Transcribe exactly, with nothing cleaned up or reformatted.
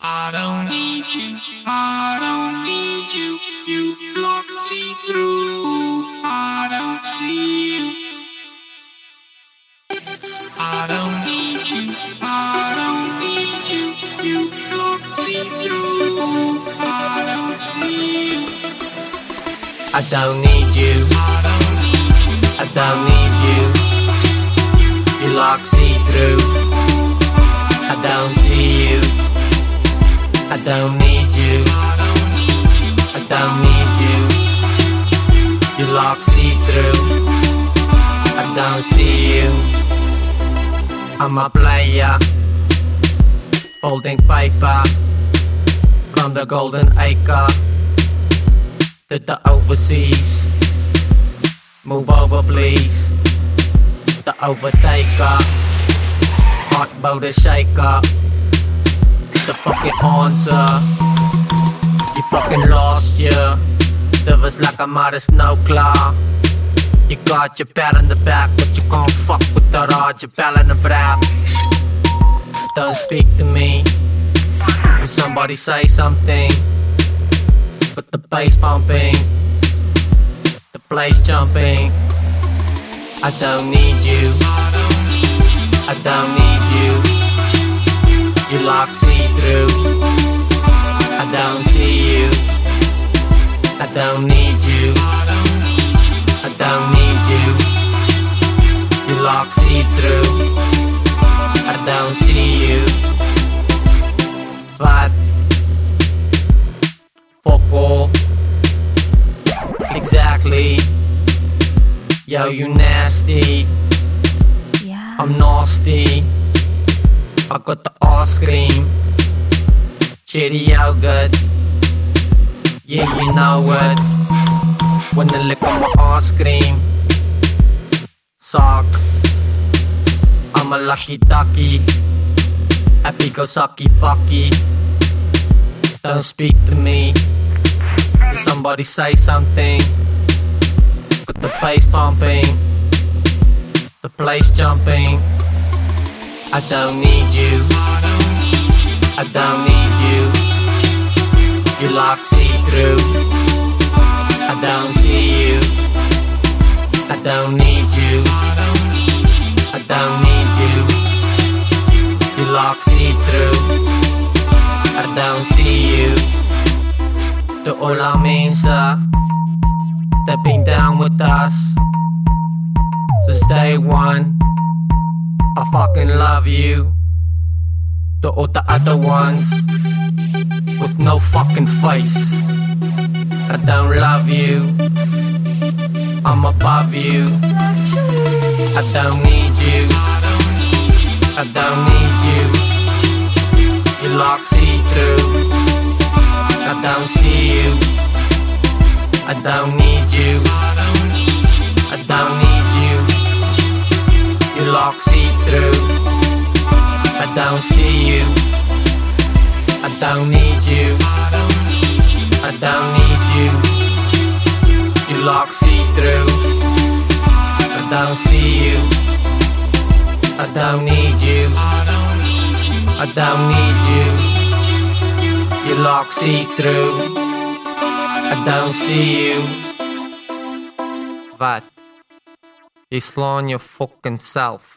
I don't need you, I don't need you. You block see through. I don't see you. I don't need you, I don't need you. You block see through. I don't see you. I don't need you, I don't need you. I don't need you. You lock see through. I don't see you. I don't need you. I don't need you. You lock see through. I don't see you. I'm a player, folding paper from the golden acre to the overseas. Move over please. The overtaker, hot motor shaker. The fucking answer. You fucking lost, yeah. There was like a modest no claw. You got your pat on the back, but you can't fuck with the rod. You're ballin' of rap. Don't speak to me. When somebody say something, put the bass pumping, the place jumping. I don't need you. I don't need you. You lock see through. I don't see you. I don't need you. I don't need you. You lock see through. I don't see you. But fuck all. Exactly. Yo, you nasty. Yeah. I'm nasty. I got the ice cream, cherry yogurt. Yeah, you know it. When I lick on my ice cream, sock. I'm a lucky ducky. Happy go sucky fucky. Don't speak to me. If somebody say something, got the bass pumping, the place jumping. I don't need you. I don't need you. You lock see through. I don't see you. I don't need you. I don't need you. You lock see through. I don't see you. To all our mensa, they've been down with us since day one. I fucking love you. To all the other ones with no fucking face, I don't love you. I'm above you. I don't need you. I don't need you. You lock see through. I don't see you. I don't need you. I don't need you. You lock see through. I don't see you. I don't need you. I don't need you. You lock see through. I don't see you. I don't need you. I don't need you. You lock see through. I don't see you. Wat? Jy slaan jou fucking self.